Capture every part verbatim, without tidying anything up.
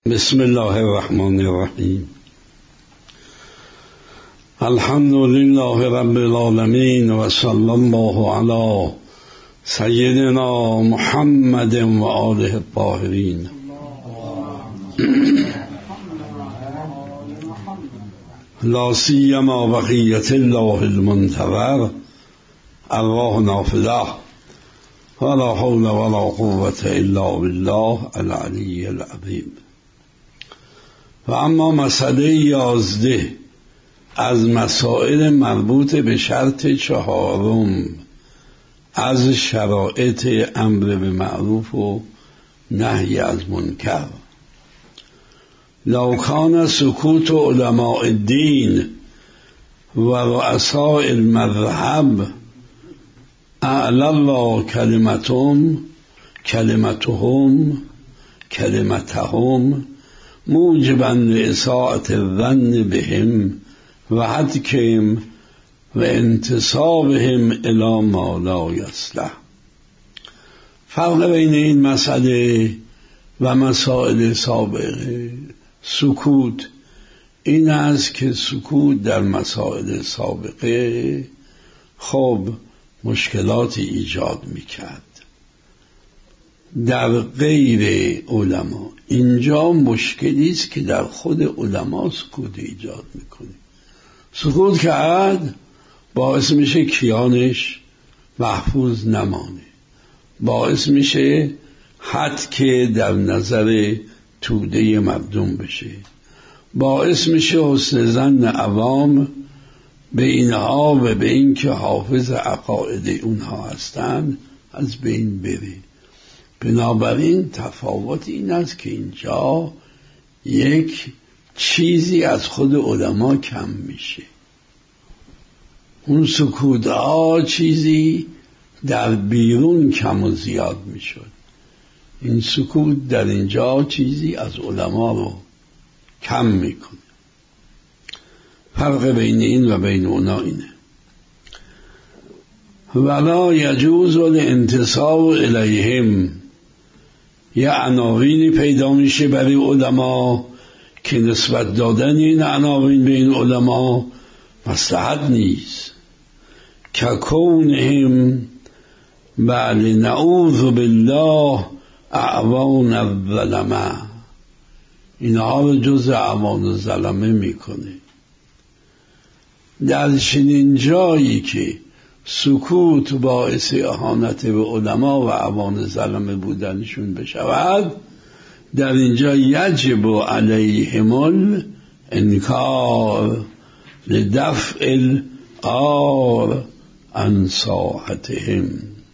بسم الله الرحمن الرحیم. الحمد لله رب العالمین و صلی الله علی سیدنا محمد و آله الطاهرین. لا سیما بقیت الله المنتظر ارواح نافذه ولا حول ولا قوة الا بالله العلی العظیم. و اما مسئله یازده از مسائل مربوط به شرط چهارم از شرایط امر به معروف و نهی از منکر. لو کان سکوت علماء الدین و رؤساء المذهب اعلی الله کلمتهم کلمتهم کلمتهم موجبا لإساءة الظن بهم و حدکهم و انتصابهم الی ما لا یصلح. فرق بین این مسئله و مسائل سابقه سکوت این است که سکوت در مسائل سابقه خب مشکلاتی ایجاد میکرد در غیر علما. اینجا مشکلی است که در خود علما سکوت ایجاد میکنه. سکوت کرد باعث میشه کیانش محفوظ نمانه، باعث میشه حد که در نظر توده مردم بشه، باعث میشه حسن ظن عوام به اینها و به این که حافظ عقاید اونها هستند از بین بره. بنابراین تفاوت این است که اینجا یک چیزی از خود علما کم میشه. اون سکوت ها چیزی در بیرون کم و زیاد میشد. این سکوت در اینجا چیزی از علما رو کم میکنه. فرق بین این و بین اونا اینه. ولا یجوز الانتساب الیهم. یه عناوینی پیدا میشه برای علما که نسبت دادن این عناوین به این علما مصلحت نیست. که کونهم بله نعوذ بالله اعوان الظلمه، اینها رو جز اعوان الظلمه میکنه. در چنین جایی که سکوت باعث اهانت به علما و اعوان ظلمه بودنشون بشود، در اینجا یجب علیهم الانکار لدفع العار عن ساحتهم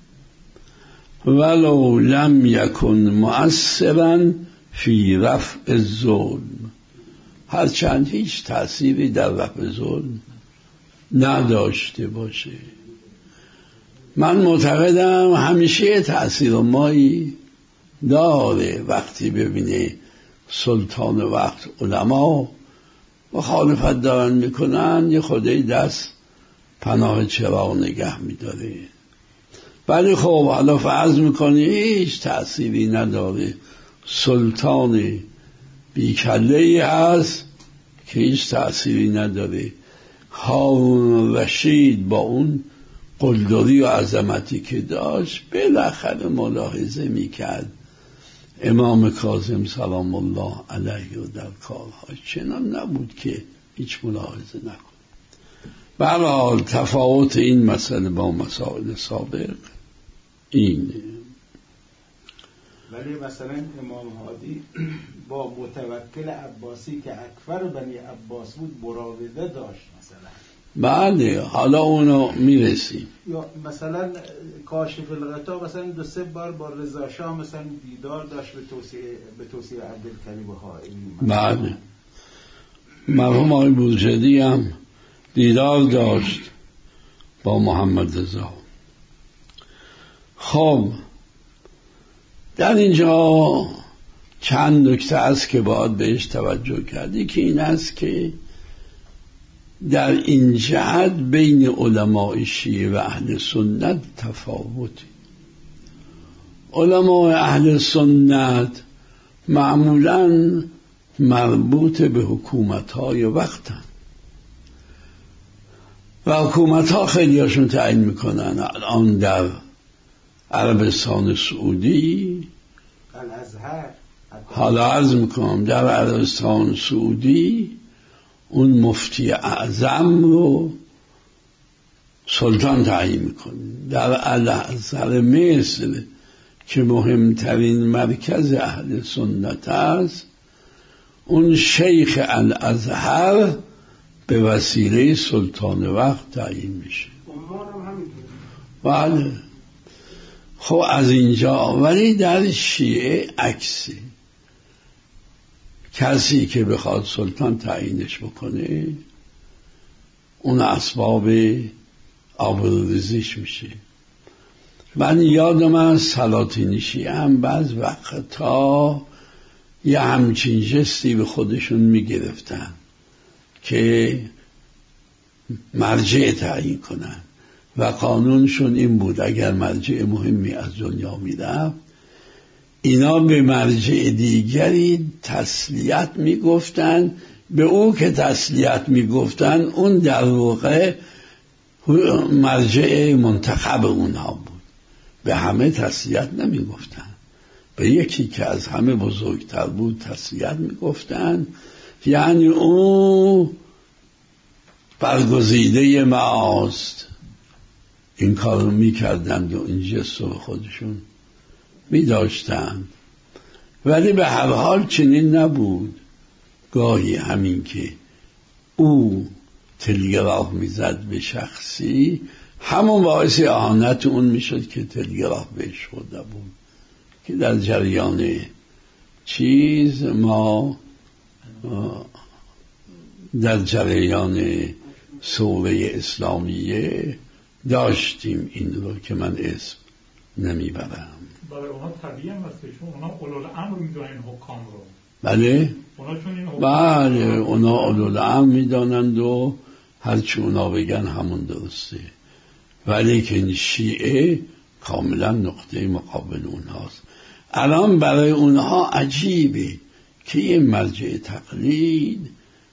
ولو لم یکن مؤثرا فی رفع الظلم. هرچند هیچ تأثیری در رفع ظلم نداشته باشه. من معتقدم همیشه تأثیر مایی داره. وقتی ببینه سلطان وقت علما مخالفت دارن میکنن یه خودی دست پناه چراغ نگه میداره. ولی خب حالا فرض میکنی هیچ تأثیری نداره، سلطان بیکله‌ای هست که هیچ تأثیری نداره. هارون رشید با اون قلدری و عظمتی که داشت بالاخره ملاحظه میکرد امام کاظم سلام الله علیه و در کارهاش چنان نبود که هیچ ملاحظه نکنه. به هر حال تفاوت این مسئله با مسائل سابق اینه. ولی مثلا امام هادی با متوکل عباسی که اکبر بنی عباس بود مراوده داشت مثلا. بله حالا اونو میرسیم. یا مثلا کاشف الغطا مثلا دو سه بار با رضا شاه مثلا دیدار داشت به توصیه به توصیه عبدالکریم بهایی. بله مرحوم آقای بورجردی هم دیدار داشت با محمد رضا. خب در اینجا چند نکته است که باید بهش توجه کردی که این است که در این جهت بین علماء شیعه و اهل سنت تفاوتی. علماء اهل سنت معمولاً مربوط به حکومت‌های وقتن و حکومت‌ها خیلی هاشون تعیین میکنن. الان در عربستان سعودی، الازهر، حالا عرض میکنم در عربستان سعودی اون مفتی اعظم رو سلطان تعیین میکنه. در الازهر مصر که مهمترین مرکز اهل سنت است، اون شیخ الازهر به وسیله سلطان وقت تعیین میشه. بله. خب از اینجا، ولی در شیعه عکسه، کسی که بخواد سلطان تعیینش بکنه اون اسباب آبروریزیش میشه. من یادم از سلاطین شیعه هم بعض وقتا یه همچین جستی به خودشون میگرفتن که مرجع تعیین کنن و قانونشون این بود اگر مرجع مهمی از دنیا میرفت اینا به مرجع دیگری تسلیت میگفتن، به او که تسلیت میگفتن اون در واقع مرجع منتخب اونها بود. به همه تسلیت نمیگفتن، به یکی که از همه بزرگتر بود تسلیت میگفتن، یعنی او برگزیده ماست. این کار رو میکردند و این جست رو خودشون میداشتند. ولی به هر حال چنین نبود. گاهی همین که او تلگراف میزد به شخصی همون باعث اهانت اون میشد که تلگراف بهش خورده بود، که در جریان چیز ما در جریان ثوره اسلامیه داشتیم این رو که من اسم نمیبرم. برای اونا طبیعی هم هسته، چون اونا اولوالامر میدونن این حکام رو. بله اونا چون این حکام بله اونا اولوالامر میدانند و هرچی اونا بگن همون درسته. ولی که این شیعه کاملا نقطه مقابل اونهاست. الان برای اونها عجیبه که یه مرجع تقلید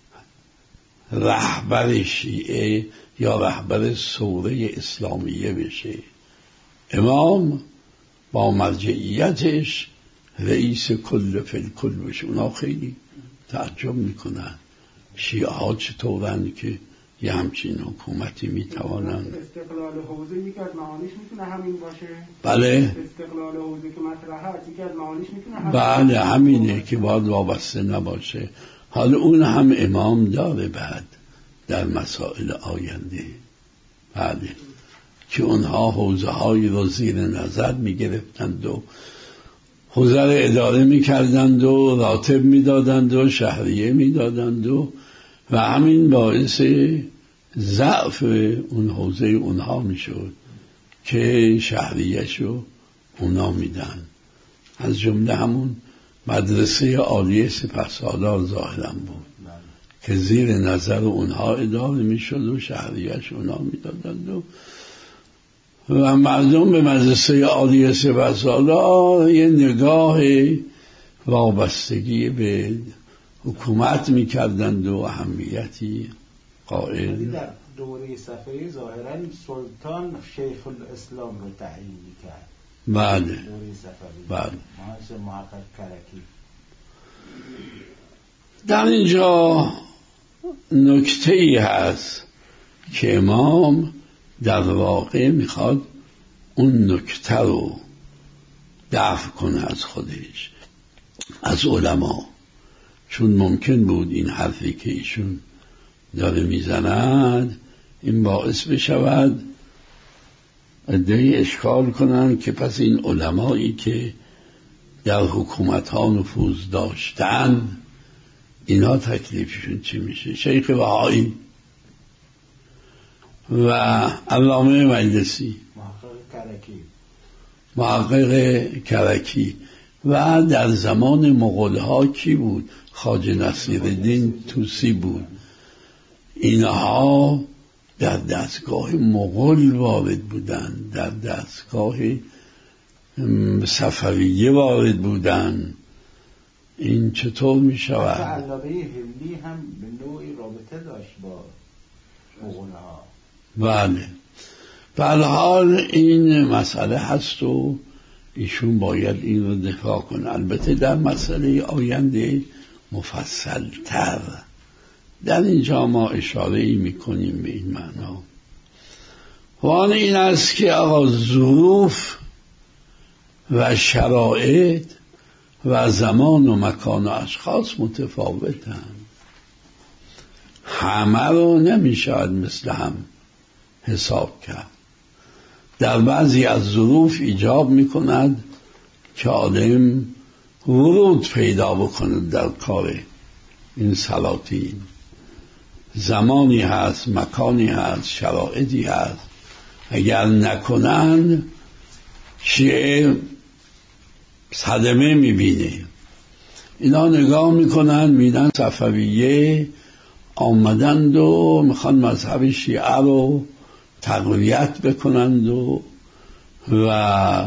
رهبر شیعه یا رهبر ثوره اسلامیه بشه، امام با مرجعیتش رئیس کل فل کل بشه. اونا خیلی تعجب میکنن شیعه ها چطورن که یه همچین حکومتی میتوانن. استقلال حوزه یکی از معانیش میتونه همین باشه؟ بله استقلال حوزه که مطرح هست یکی از معانیش میتونه همین بله همینه که باید وابسته نباشه. حالا اون هم امام داره بعد در مسائل آینده، بله، که اونها حوزه های رو زیر نظر میگرفتند و حوزه رو اداره میکردند و راتب میدادند و شهریه میدادند و و همین باعث ضعف اون حوزه اونها میشد که شهریه‌شو اونا میدن. از جمله همون مدرسه عالیه سپهسالار ظاهرا بود که زیر نظر اونها اداره میشد و شهریه‌ش اونا میدادند و و مردم به مدرسه عالیه سپهسالار یه نگاه وابستگی به حکومت میکردند و اهمیتی قائل. در دوره صفوی ظاهرا سلطان شیخ الاسلام رو تعیین میکرد. بله دوره صفوی بله. محقق کرکی. در اینجا نکته ای هست که امام در واقع میخواد اون نکته رو دفع کنه از خودش، از علما، چون ممکن بود این حرفی که ایشون داره میزند این باعث بشود عده‌ای اشکال کنن که پس این علمایی که در حکومت ها نفوذ داشتن اینا تکلیفشون چی میشه؟ شیخ بهایی و علامه مجلسی، محقق کرکی محقق کرکی و در زمان مغول ها کی بود؟ خواجه نصیرالدین طوسی بود. اینها در دستگاه مغول وارد بودن، در دستگاه صفویه وارد بودن این چطور می شود؟ علابه هلی هم به نوعی رابطه داشت با مغول‌ها. بله، به هر حال این مسئله هست و ایشون باید این رو دفاع کنه. البته در مسئله آینده مفصل تر در اینجا ما اشاره ای میکنیم به این معنا. و آن این است که آقا ظروف و شرایط و زمان و مکان و اشخاص متفاوتند، همه رو نمیشود مثل هم حساب کرد. در بعضی از ظروف ایجاب میکند که آدم ورود پیدا بکند در کار این سلاطین. زمانی هست، مکانی هست، شرایطی هست، اگر نکنند شیعه صدمه میبینه. اینا نگاه میکنن میدن صفویه آمدند و میخوان مذهب شیعه رو تقویت بکنند و و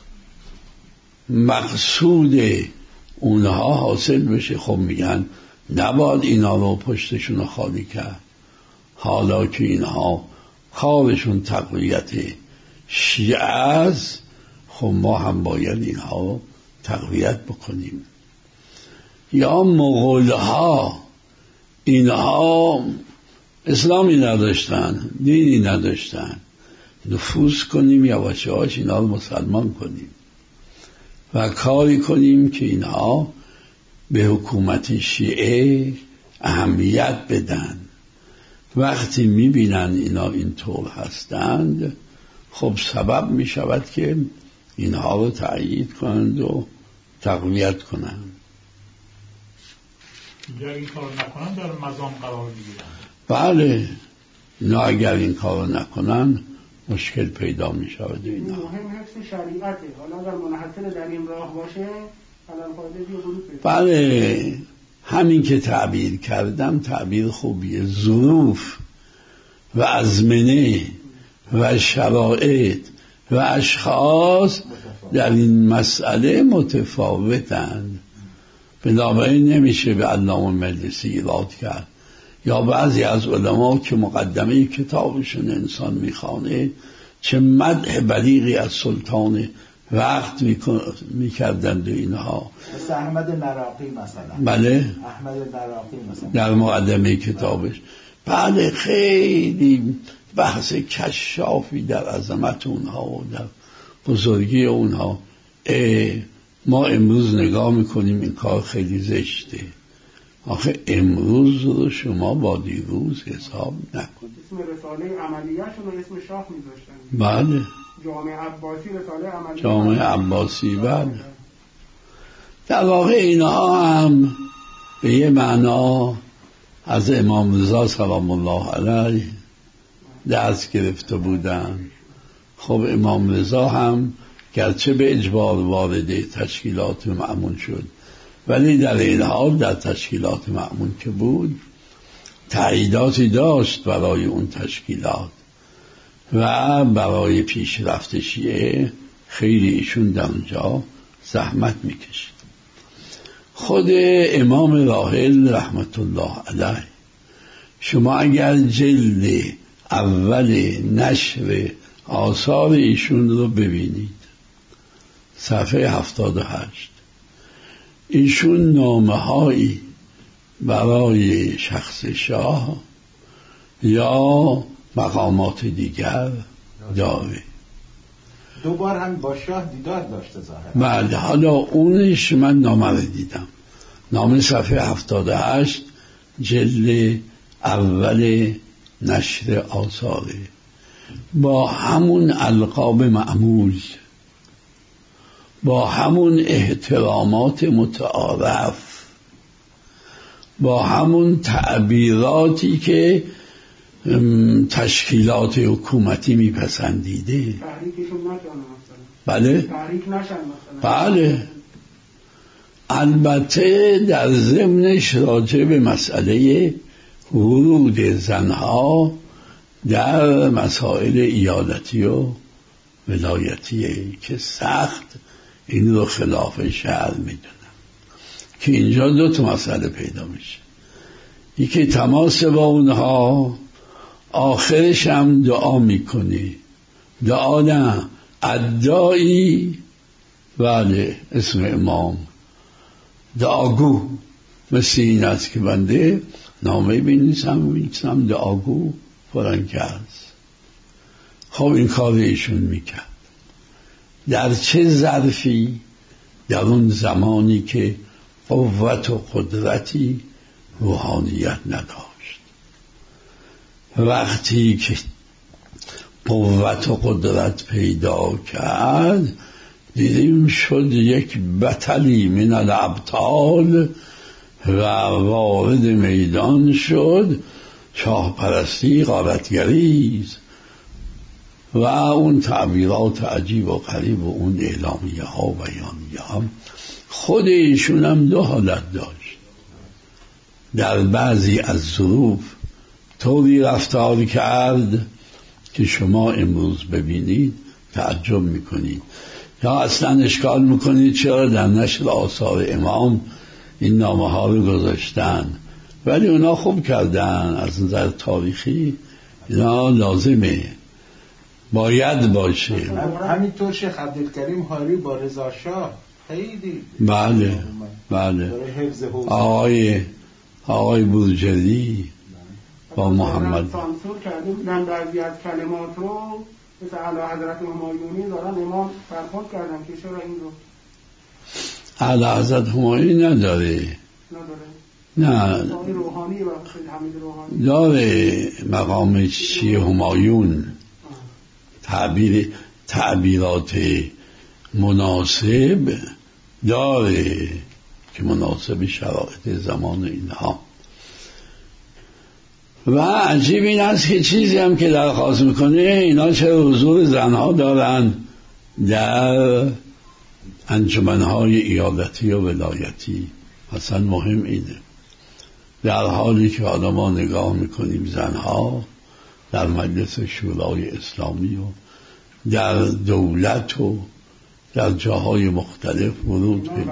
مقصود اونها حاصل بشه. خب میگن نباید اینا رو پشتشون رو خالی کرد، حالا که اینها کارشون تقویت شیعه است، خب ما هم باید اینها رو تقویت بکنیم. یا مغول‌ها اینها اسلامی نداشتن، دینی نداشتن، نفوذ کنیم یواش یواش اینا رو مسلمان کنیم و کاری کنیم که اینها به حکومت شیعه اهمیت بدن. وقتی میبینن اینا اینطور هستند، خب سبب میشود که اینها رو تأیید کنند و تقویت کنند. اگر این کار نکنن در مزام قرار میگیرن. بله، اینا اگر این کار نکنن مشکل پیدا می شود. این مهم حفظ شریعته. حالا اگر منحصر در این راه باشه بله، همین که تعبیر کردم تعبیر خوبیه. ظروف و ازمنه و شرایط و اشخاص در این مسئله متفاوتند، بنابراین نمیشه به علامه مجلسی ایراد کرد یا بعضی از علما که مقدمه کتابشون انسان میخوانه چه مدح بلیغی از سلطان وقت میکردند اینها. مثل احمد نراقی مثلا. بله، احمد نراقی مثلا در مقدمه کتابش بله خیلی بحث کشافی در عظمت اونها و در بزرگی اونها. ما امروز نگاه میکنیم این کار خیلی زشته. آخه امروز رو شما با دیروز حساب نکنید. اسم رساله عملیه‌شون رو اسم شاه میذاشتن. بله، جامعه عباسی رساله عملیه. جامعه عباسی. بله، در واقع اینها هم به یه معنا از امام رضا سلام الله علیه درس گرفته بودن. خب امام رضا هم گرچه به اجبار وارد تشکیلات مأمون شد، ولی در این حال در تشکیلات مأمون که بود تأییداتی داشت برای اون تشکیلات و برای پیشرفت شیعه خیلی ایشون در اونجا زحمت میکشید. خود امام راحل رحمت الله علیه، شما اگر جلد اول نشر آثار ایشون رو ببینید، صفحه هفتاد و هشت، ایشون نامه هایی برای شخص شاه یا مقامات دیگر داره. دو بار هم با شاه دیدار داشته ظاهرا. بله، حالا اونش من نامه رو دیدم. نامه صفحه هفتاد و هشت جلد اول نشر آثاره، با همون القاب معمول، با همون احترامات متعارف، با همون تعبیراتی که تشکیلات حکومتی میپسندیده. تحریکشون نکنه مثلا. بله؟ تحریک نشن مثلا. بله. البته در ضمنش راجع به مسئله ورود زنها در مسائل ایالتی و ولایتیه که سخت این رو خلاف شرع میدونن. که اینجا دو تا مسئله پیدا میشه. یکی تماس با اونها، آخرش هم دعا میکنی. دعا نه، ادعایی، بله اسم امام، دعاگو. مثل این است که بنده نامه بنویسم بنویسم دعاگو فلان کس. خب این کار ایشون میکرد. در چه ظرفی؟ در اون زمانی که قوت و قدرتی روحانیت نداشت. وقتی که قوت و قدرت پیدا کرد دیدیم شد یک بطلی من الابطال و وارد میدان شد. شاه پرستی، غارتگریز و اون تعبیرات عجیب و غریب و اون اعلامیه ها و بیانیه ها. خود ایشون هم دو حالت داشت. در بعضی از ظروف طوری رفتار کرد که شما امروز ببینید تعجب میکنید، یا اصلا اشکال میکنید چرا در نشر آثار امام این نامه ها رو گذاشتن. ولی اونا خوب کردن، از نظر تاریخی اینا لازمه، باید باشه. همینطور شیخ عبدالکریم حاری با رضا شاه خیلی بله بله آقای آقای بروجردی با محمد سانسور کرده بودن بعضی از کلمات رو، مثل اعلی حضرت همایونی دارن امام برخورد کردن که چرا این رو اعلی حضرت همایونی نداره. نداره؟ نه روحانی و حمید روحانی داره. مقام چیه همایون تعبیر تعبیرات مناسب داره که مناسب شرایط زمان اینها. و عجیب این است که چیزی هم که درخواست میکنه اینا چه حضور زنها دارن در انجمنهای ایالتی و ولایتی. اصلا مهم اینه، در حالی که حالا ما نگاه میکنیم زنها در مجلس شورای اسلامی و در دولت و در جاهای مختلف ورود پیدا.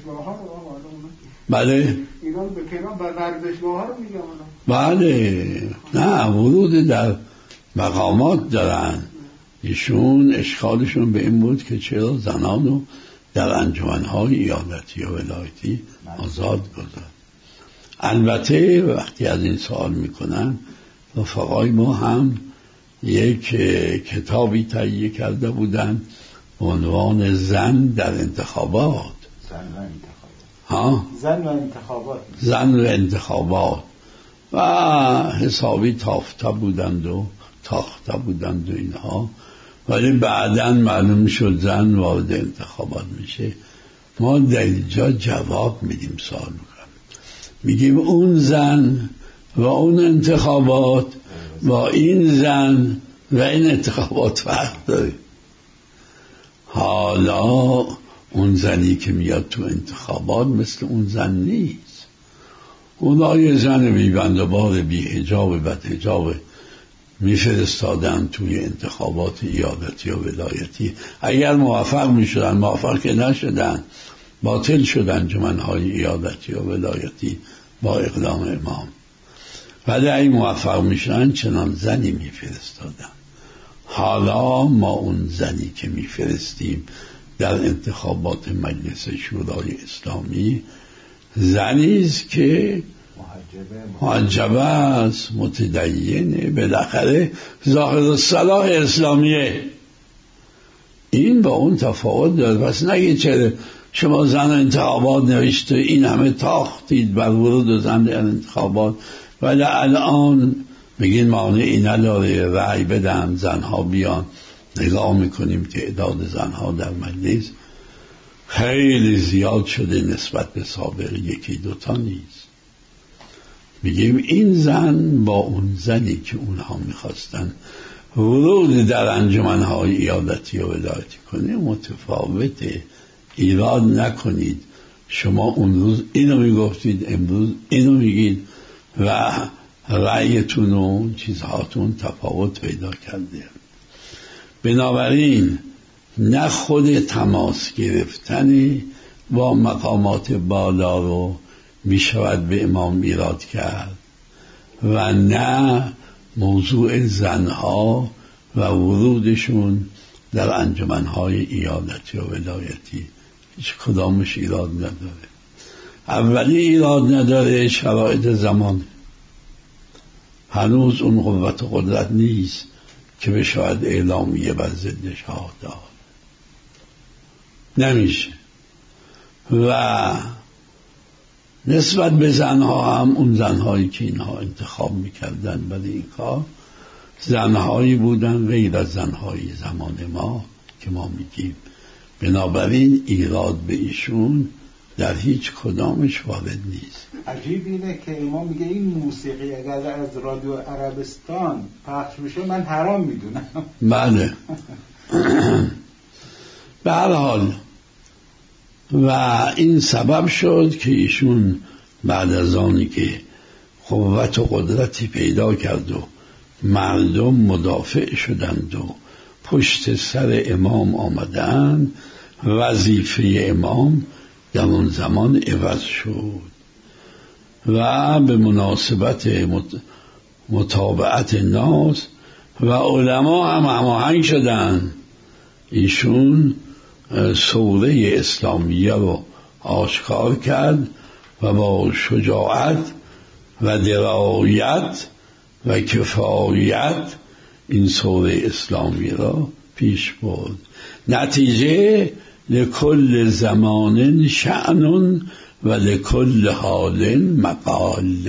بله ایران به کنار به ورزشگاه ها رو میگم. بله نه، ورود در مقامات دارن. ایشون اشکالشون به این بود که چرا زنانو در انجمنهای ایالتی و ولایتی آزاد گذاشت. البته وقتی از این سوال میکنن رفقای ما هم یک کتابی تهیه کرده بودن به عنوان زن در انتخابات. زن و انتخابات ها؟ زن و انتخابات زن و انتخابات و حسابی تافته بودند و تاخته بودند و اینها، ولی بعداً معلوم شد زن وارد انتخابات میشه. ما در اینجا جواب میدیم، سوال میکنم، میگیم اون زن و اون انتخابات با این زن و این انتخابات فرق داره. حالا اون زنی که میاد تو انتخابات مثل اون زن نیست. اونا یه زن بی‌بندوبار بی حجاب بد حجاب میفرستادن توی انتخابات ایالتی و ولایتی. اگر موفق میشدن، موفق که نشدن، باطل شدن انجمنهای ایالتی و ولایتی با اقدام امام. ولی اگه موفق میشدن چنان زنی میفرستادن. حالا ما اون زنی که میفرستیم در انتخابات مجلس شورای اسلامی زنی است که محجبه است، متدینه، بالاخره ظاهر الصلاح اسلامیه. این با اون تفاوت داره. پس نگید چرا شما زن انتخابات نوشته این همه تاختید بر ورود زن در انتخابات، ولی الان میگین مانعی نداره رأی بدن، زنها بیان. نگاه میکنیم تعداد زنها در مجلس خیلی زیاد شده نسبت به سابق، یکی دوتا نیست. میگیم این زن با اون زنی که اونها میخواستن ورود در انجمنهای ایالتی و ولایتی کنه متفاوته. ایراد نکنید، شما اون روز اینو میگفتید، امروز اینو میگید و رأیتون و چیزهاتون تفاوت پیدا کرده. بنابراین نه خود تماس گرفتن با مقامات بالا رو می شود به امام ایراد کرد و نه موضوع زنها و ورودشون در انجمنهای ایالتی و ولایتی. هیچ کدامش ایراد نداره. اولی ایراد نداره شرایط زمان، هنوز اون قوت و قدرت نیست که بشاید اعلامیه بر ضد شاه داد، نمیشه. و نسبت به زنها هم اون زنهایی که اینها انتخاب میکردن برای این کار زنهایی بودن غیر از زنهای زمان ما که ما میگیم. بنابراین ایراد به ایشون در هیچ کدامش وارد نیست. عجیب اینه که امام میگه این موسیقی اگر از رادیو عربستان پخش بشه من حرام میدونم. بله. به هر حال و این سبب شد که ایشون بعد از آنی که قوت و قدرتی پیدا کرد و مردم مدافع شدند و پشت سر امام آمدند، وظیفه امام در اون زمان عوض شد و به مناسبت متابعت ناس و علما هم هماهنگ شدند. ایشون ثوره اسلامیه رو آشکار کرد و با شجاعت و درایت و کفایت این ثوره اسلامی را پیش برد. نتیجه لکل زمان شأن و لکل حال مقال.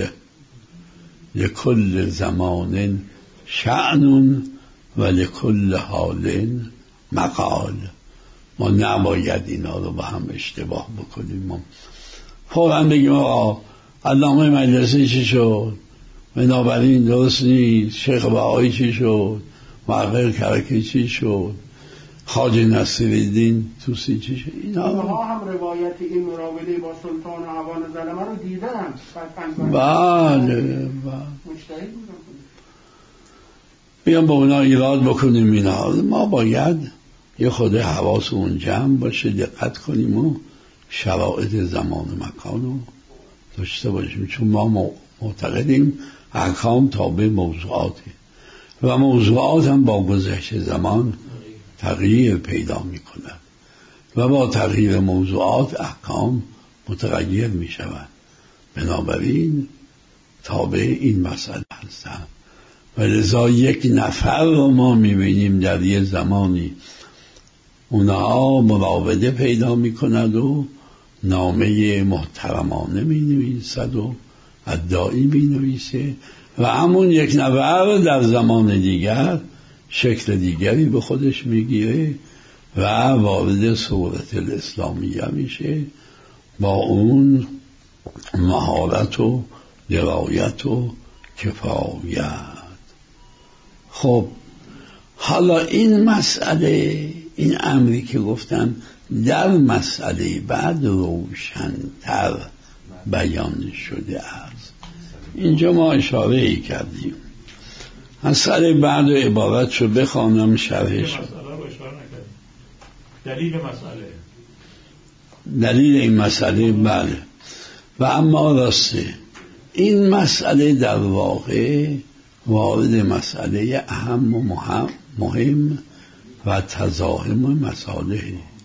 لکل زمان شأن و لکل حال مقال. ما نباید اینا رو با هم اشتباه بکنیم. ما فوراً بگیم آقا علامه مجلسی چی شد، بنابراین درست نیست، شیخ بهایی چی شد، محقق کرکی چی شد، خواجه نصیرالدین توسی چی شد. اینها هم روایت این مراوده با سلطان و عوان زلمه رو دیدن. بله بله مجتهد بودن. بیان با اونا ایراد بکنیم. اینا ما باید یه خود حواسمون جمع باشه، دقت کنیم و شرایط زمان و مکان رو داشته باشیم، چون ما معتقدیم احکام تابع موضوعاته و موضوعات هم با گذشت زمان تغییر پیدا می کند و با تغییر موضوعات احکام متغیر می شود. بنابراین تابع این مسئله هستند و لذا یک نفر رو ما می بینیم در یه زمانی اونها مراوده پیدا می کند و نامه محترمانه می نویسد و ادعایی می نویسه و همون یک نفر در زمان دیگر شکل دیگری به خودش می گیره و وارد صورت الاسلامیه میشه با اون مهارت و درایت و کفایت. خب حالا این مسئله، این امری که گفتم در مسئله بعد روشن‌تر بیان شده است. اینجا ما اشاره ای کردیم. مسئله بعد و عبارت شو بخوانم شرحش. دلیل مسئله دلیل این مسئله بله. و اما راسته این مسئله در واقع وارد مسئله اهم و مهم, مهم و تزاحم مصالح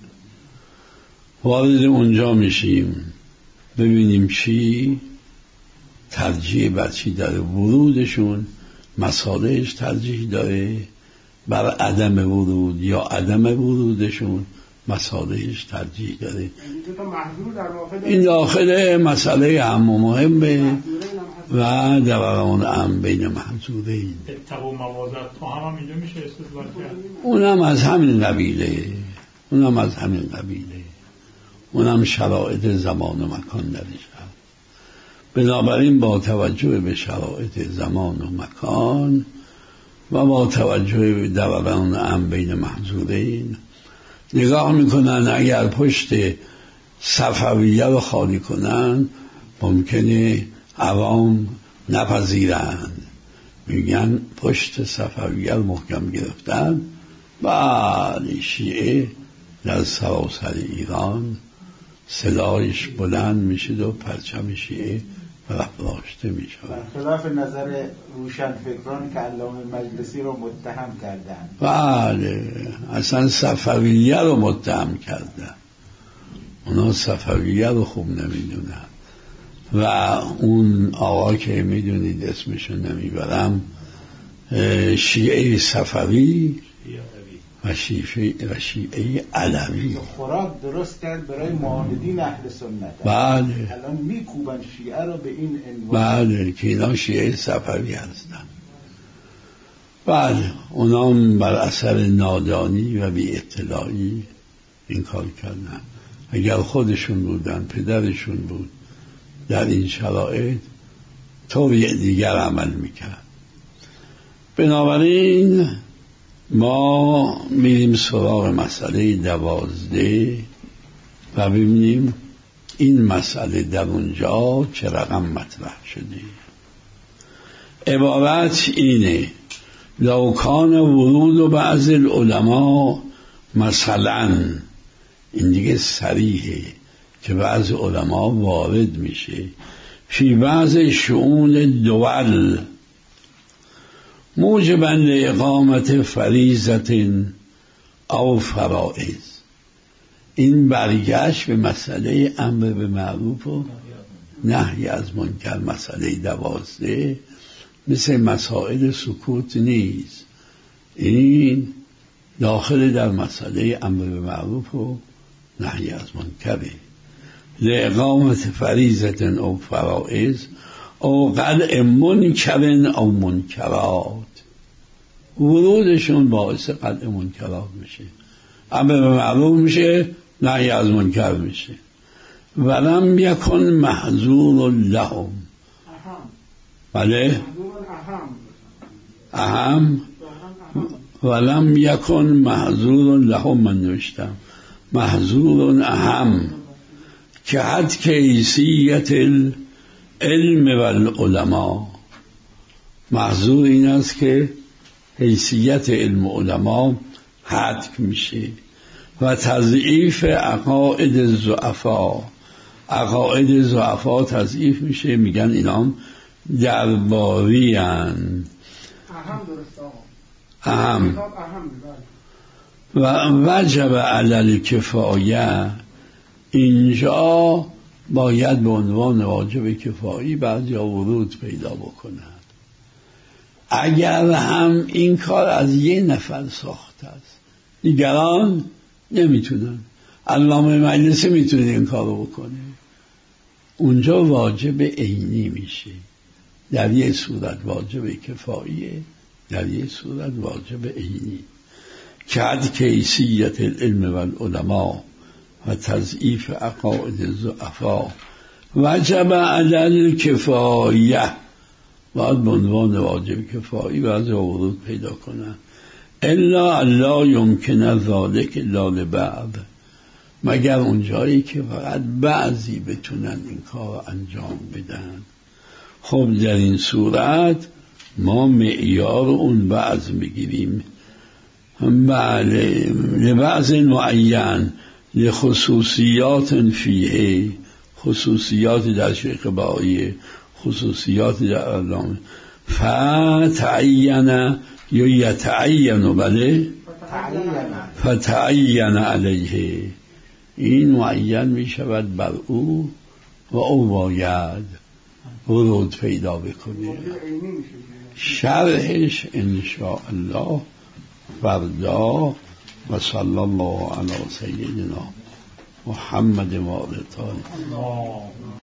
وارد اونجا میشیم. ببینیم چی ترجیح بر چی داره. ورودشون مصالحش ترجیح داره بر عدم ورود یا عدم ورودشون مصالحش ترجیح داره. این داخل مسئله هم مهمه و دوران هم بین محظورین. اتقوا موازات تو هم اینجا میشه استدلال کرد. اونم از همین قبیله اونم از همین قبیله اونم شرایط زمان و مکان درش هست. بنابراین با توجه به شرایط زمان و مکان و با توجه به دوران هم بین محظورین نگاه میکنن اگر پشت صفویه رو خالی کنن ممکنه عوام نپذیرند، میگن پشت صفویه رو محکم گرفتن. بله شیعه در سراسر ایران صدایش بلند میشه و پرچم شیعه برافراشته میشه. خلاف نظر روشنفکران که علامه مجلسی رو متهم کردن. بله، اصلا صفویه رو متهم کردن. اونا صفویه رو خوب نمیدونن و اون آقا که میدونید اسمشو نمیبرم، شیعه صفوی و شیعه شیعه علوی خوراک درست کرد برای معاندین اهل سنت. بله، الان میکوبن شیعه رو به این عنوان. بله که اینا شیعه صفوی هستن. بله، اونا بر اثر نادانی و بی اطلاعی این کار کردن. اگر خودشون بودن، پدرشون بود در این شرایط، طوری دیگر عمل میکرد. بنابراین ما میریم سراغ مسئله دوازده و ببینیم این مسئله در اونجا چه رقم مطرح شده. عبارت اینه: لو کان ورود بعض العلماء، مثلا این دیگه صریحه که بعض علما وارد میشه، فی بعض شؤون دول موجبا لاقامت فریضة او فرائض. این برگشت به مسئله امر به معروف و نهی از منکر، مسئله دوازده، مثل مسائل سکوت نیست، این داخل در مسئله امر به معروف و نهی از منکره. لاقامت فریضة او فرائض او قطع منکر او منکرات. ورودشون باعث قطع منکرات میشه، امر به معروف میشه، نهی از منکر میشه. ولم یکن محظور لهم. بله، اهم. ولم یکن محظور لهم، من نوشتم محظور اهم که حد کیسیت العلم و العلماء. محظور این است که حیثیت علم و علما حد میشه و تضعیف عقاید الضعفا. عقاید ضعفا تضعیف میشه، میگن اینا درباری هن. اهم و وجب علی الکفایه. اینجا باید به عنوان واجب کفایی بعضی ورود پیدا بکنند. اگر هم این کار از یه نفر ساخته است، دیگران نمیتونن. علامه مجلسی میتونه این کار رو بکنه، اونجا واجب عینی میشه. در یه صورت واجب کفاییه، در یه صورت واجب عینی. که حد کیسیت العلم و العلماء و تضعیف عقاید الضعفا وجب علی الکفایه. باید به عنوان واجب کفایی بعضی ورود پیدا کنن. الا لا یمکن ذلک الا لبعض، مگر اونجایی که فقط بعضی بتونن این کار انجام بدن. خب در این صورت ما معیار اون بعض میگیریم. بله، لبعض معین لخصوصیات فیه، خصوصیات در شیخ بهایی، خصوصیات در علامه. فتعین یا یتعین، بله، فتعین علیه، این معین می شود بر او و او باید ورود پیدا بکنه. شرحش انشاءالله فردا. و صلی الله علی سیدنا محمد و آله الطاهرین.